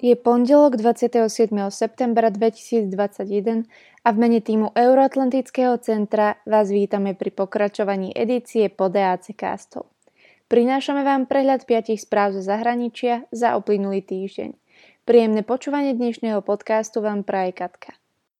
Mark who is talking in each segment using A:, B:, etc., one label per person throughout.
A: Je pondelok 27. septembra 2021 a v mene týmu Euroatlantického centra vás vítame pri pokračovaní edície Podeáce Castov. Prinášame vám prehľad 5 správ zo zahraničia za uplynulý týždeň. Príjemné počúvanie dnešného podcastu vám praje Katka.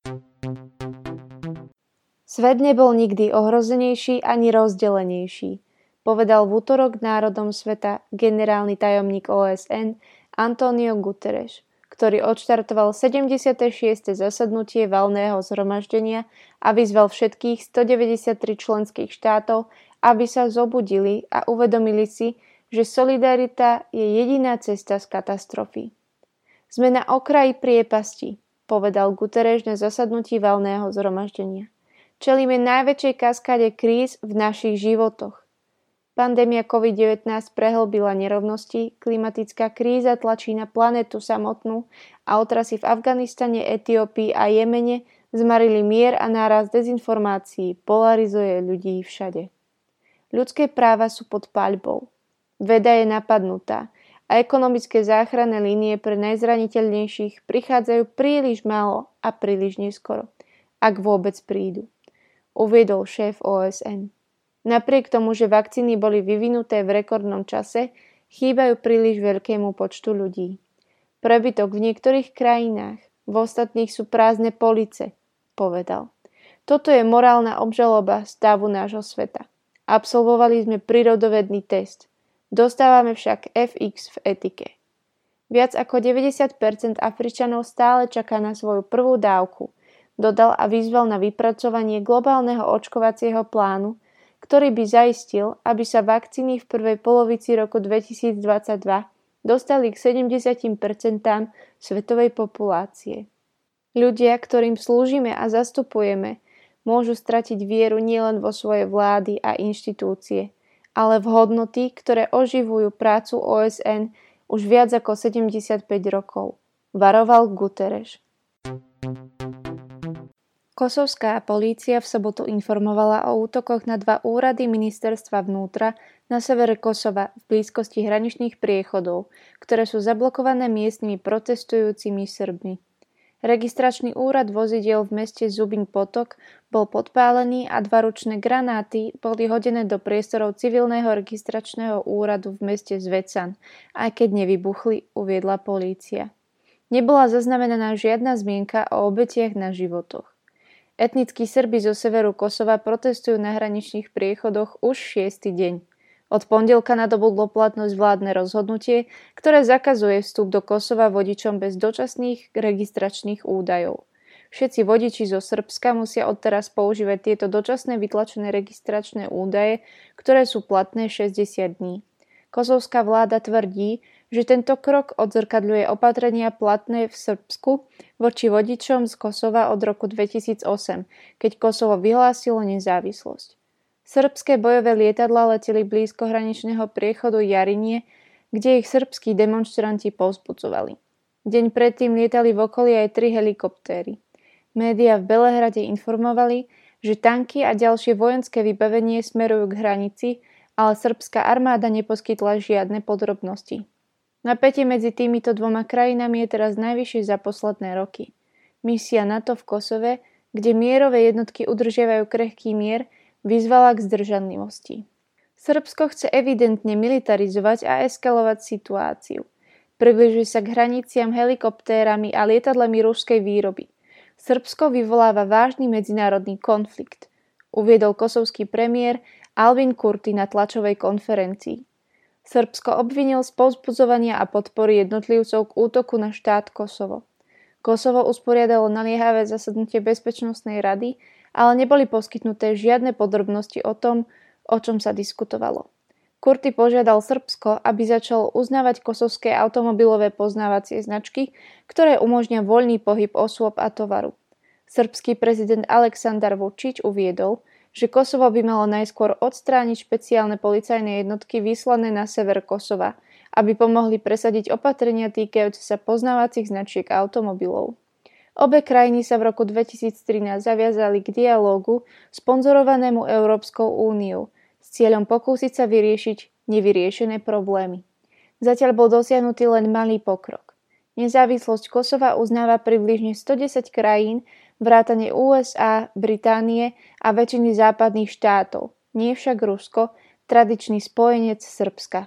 A: Svet nebol nikdy ohrozenejší ani rozdelenejší, povedal v utorok národom sveta generálny tajomník OSN António Guterres, ktorý odštartoval 76. zasadnutie valného zhromaždenia a vyzval všetkých 193 členských štátov, aby sa zobudili a uvedomili si, že solidarita je jediná cesta z katastrofy. Sme na okraji priepasti, povedal Guterres na zasadnutí valného zhromaždenia. Čelíme najväčšej kaskáde kríz v našich životoch. Pandémia COVID-19 prehlbila nerovnosti, klimatická kríza tlačí na planetu samotnú a otrasy v Afganistane, Etiópii a Jemene zmarili mier a náraz dezinformácií polarizuje ľudí všade. Ľudské práva sú pod paľbou. Veda je napadnutá a ekonomické záchranné línie pre najzraniteľnejších prichádzajú príliš málo a príliš neskoro, ak vôbec prídu, uviedol šéf OSN. Napriek tomu, že vakcíny boli vyvinuté v rekordnom čase, chýbajú príliš veľkému počtu ľudí. Prebytok v niektorých krajinách, v ostatných sú prázdne police, povedal. Toto je morálna obžaloba stavu nášho sveta. Absolvovali sme prírodovedný test. Dostávame však FX v etike. Viac ako 90% Afričanov stále čaká na svoju prvú dávku, dodal a vyzval na vypracovanie globálneho očkovacieho plánu, ktorý by zaistil, aby sa vakcíny v prvej polovici roku 2022 dostali k 70% svetovej populácie. Ľudia, ktorým slúžime a zastupujeme, môžu stratiť vieru nielen vo svoje vlády a inštitúcie, ale v hodnoty, ktoré oživujú prácu OSN už viac ako 75 rokov, varoval Guterres. Kosovská polícia v sobotu informovala o útokoch na 2 úrady ministerstva vnútra na severe Kosova v blízkosti hraničných priechodov, ktoré sú zablokované miestnymi protestujúcimi Srbmi. Registračný úrad vozidiel v meste Zubin Potok bol podpálený a 2 ručné granáty boli hodené do priestorov civilného registračného úradu v meste Zvecan, aj keď nevybuchli, uviedla polícia. Nebola zaznamenaná žiadna zmienka o obetiach na životoch. Etnickí Srbi zo severu Kosova protestujú na hraničných priechodoch už 6. deň. Od pondelka nadobudlo platnosť vládne rozhodnutie, ktoré zakazuje vstup do Kosova vodičom bez dočasných registračných údajov. Všetci vodiči zo Srbska musia odteraz používať tieto dočasné vytlačené registračné údaje, ktoré sú platné 60 dní. Kosovská vláda tvrdí, že tento krok odzrkadľuje opatrenia platné v Srbsku voči vodičom z Kosova od roku 2008, keď Kosovo vyhlásilo nezávislosť. Srbské bojové lietadlá leteli blízko hraničného priechodu Jarinie, kde ich srbskí demonštranti povzbudzovali. Deň predtým lietali v okolí aj 3 helikoptéry. Médiá v Belehrade informovali, že tanky a ďalšie vojenské vybavenie smerujú k hranici, ale srbská armáda neposkytla žiadne podrobnosti. Napätie medzi týmito 2 krajinami je teraz najvyššie za posledné roky. Misia NATO v Kosove, kde mierové jednotky udržiavajú krehký mier, vyzvala k zdržanlivosti. Srbsko chce evidentne militarizovať a eskalovať situáciu. Približuje sa k hraniciam helikoptérami a lietadlami ruskej výroby. Srbsko vyvoláva vážny medzinárodný konflikt, uviedol kosovský premiér Albin Kurti na tlačovej konferencii. Srbsko obvinil z povzbudzovania a podpory jednotlivcov k útoku na štát Kosovo. Kosovo usporiadalo naliehavé zasadnutie Bezpečnostnej rady, ale neboli poskytnuté žiadne podrobnosti o tom, o čom sa diskutovalo. Kurti požiadal Srbsko, aby začalo uznávať kosovské automobilové poznávacie značky, ktoré umožnia voľný pohyb osôb a tovaru. Srbský prezident Aleksandar Vučić uviedol, že Kosovo by malo najskôr odstrániť špeciálne policajné jednotky vyslané na sever Kosova, aby pomohli presadiť opatrenia týkajúce sa poznávacích značiek automobilov. Obe krajiny sa v roku 2013 zaviazali k dialógu sponzorovanému Európskou úniou s cieľom pokúsiť sa vyriešiť nevyriešené problémy. Zatiaľ bol dosiahnutý len malý pokrok. Nezávislosť Kosova uznáva približne 110 krajín, vrátane USA, Británie a väčšiny západných štátov, nie však Rusko, tradičný spojenec Srbska.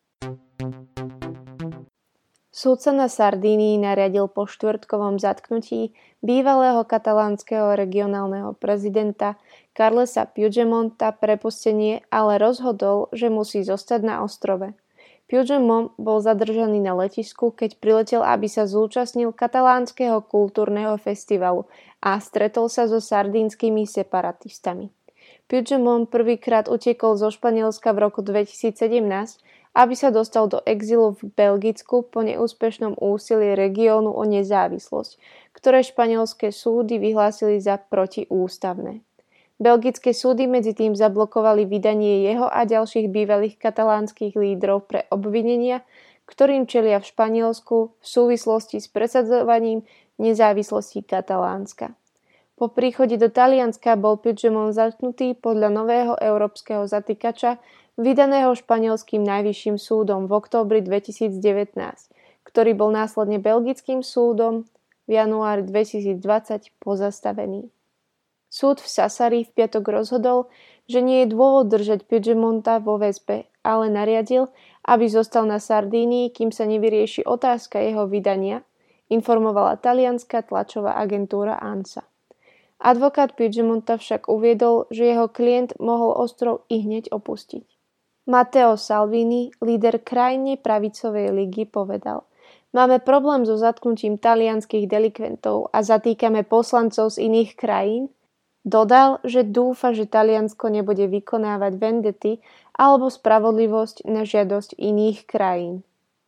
A: Súdca na Sardínii nariadil po štvrtkovom zatknutí bývalého katalánskeho regionálneho prezidenta Carlesa Puigdemonta prepustenie, ale rozhodol, že musí zostať na ostrove. Puigdemont bol zadržaný na letisku, keď priletel, aby sa zúčastnil katalánskeho kultúrneho festivalu a stretol sa so sardínskymi separatistami. Puigdemont prvýkrát utekol zo Španielska v roku 2017, aby sa dostal do exilu v Belgicku po neúspešnom úsilí regiónu o nezávislosť, ktoré španielské súdy vyhlásili za protiústavné. Belgické súdy medzi tým zablokovali vydanie jeho a ďalších bývalých katalánskych lídrov pre obvinenia, ktorým čelia v Španielsku v súvislosti s presadzovaním nezávislosti Katalánska. Po príchode do Talianska bol Puigdemont zatknutý podľa nového európskeho zatýkača, vydaného španielským najvyšším súdom v októbri 2019, ktorý bol následne belgickým súdom v januári 2020 pozastavený. Súd v Sassari v piatok rozhodol, že nie je dôvod držať Puigdemonta vo väzbe, ale nariadil, aby zostal na Sardínii, kým sa nevyrieši otázka jeho vydania, informovala talianska tlačová agentúra ANSA. Advokát Puigdemonta však uviedol, že jeho klient mohol ostrov ihneď opustiť. Matteo Salvini, líder krajne pravicovej ligy, povedal: Máme problém so zatknutím talianskych delikventov a zatýkame poslancov z iných krajín. Dodal, že dúfa, že Taliansko nebude vykonávať vendety alebo spravodlivosť na žiadosť iných krajín.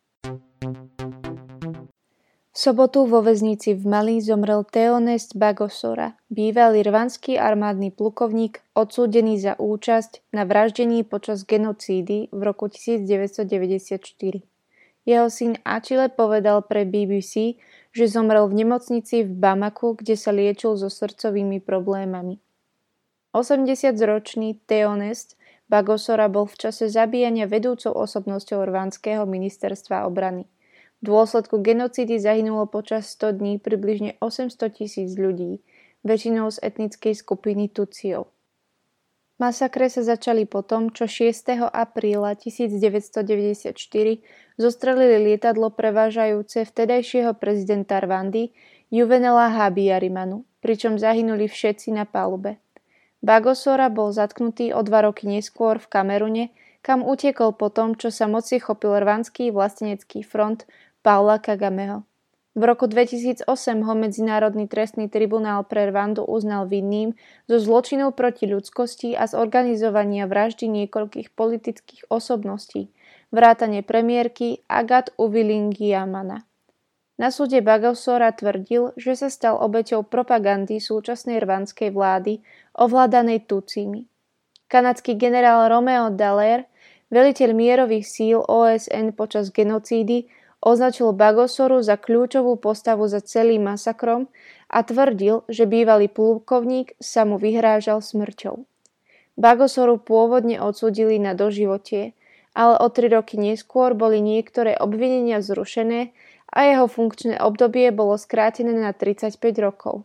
A: V sobotu vo väznici v Mali zomrel Théoneste Bagosora, bývalý rwandský armádny plukovník odsúdený za účasť na vraždení počas genocídy v roku 1994. Jeho syn Achille povedal pre BBC, že zomrel v nemocnici v Bamaku, kde sa liečil so srdcovými problémami. 80-ročný Théoneste Bagosora bol v čase zabíjania vedúcou osobnosťou rwandského ministerstva obrany. V dôsledku genocídy zahynulo počas 100 dní približne 800,000 ľudí, väčšinou z etnickej skupiny Tutsiov. Masakre sa začali potom, čo 6. apríla 1994 zostrelili lietadlo prevážajúce vtedajšieho prezidenta Rwandy Juvenala Habyarimanu, pričom zahynuli všetci na palube. Bagosora bol zatknutý o 2 roky neskôr v Kamerune, kam utiekol po tom, čo sa moci chopil rwandský vlastenecký front Paula Kagameho. V roku 2008 ho Medzinárodný trestný tribunál pre Rwandu uznal vinným zo zločinov proti ľudskosti a z organizovania vraždy niekoľkých politických osobností, vrátane premiérky Agathe Uwilingiyimana. Na súde Bagosora tvrdil, že sa stal obeťou propagandy súčasnej rwandskej vlády ovládanej Tutsími. Kanadský generál Romeo Dallaire, veliteľ mierových síl OSN počas genocídy, označil Bagosoru za kľúčovú postavu za celým masakrom a tvrdil, že bývalý plukovník sa mu vyhrážal smrťou. Bagosoru pôvodne odsúdili na doživotie, ale o 3 roky neskôr boli niektoré obvinenia zrušené a jeho funkčné obdobie bolo skrátené na 35 rokov.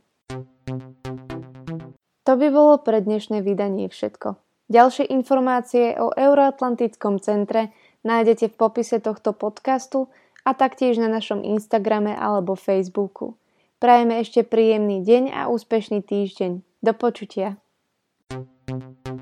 A: To by bolo pre dnešné vydanie všetko. Ďalšie informácie o Euroatlantickom centre nájdete v popise tohto podcastu a taktiež na našom Instagrame alebo Facebooku. Prajeme ešte príjemný deň a úspešný týždeň. Do počutia.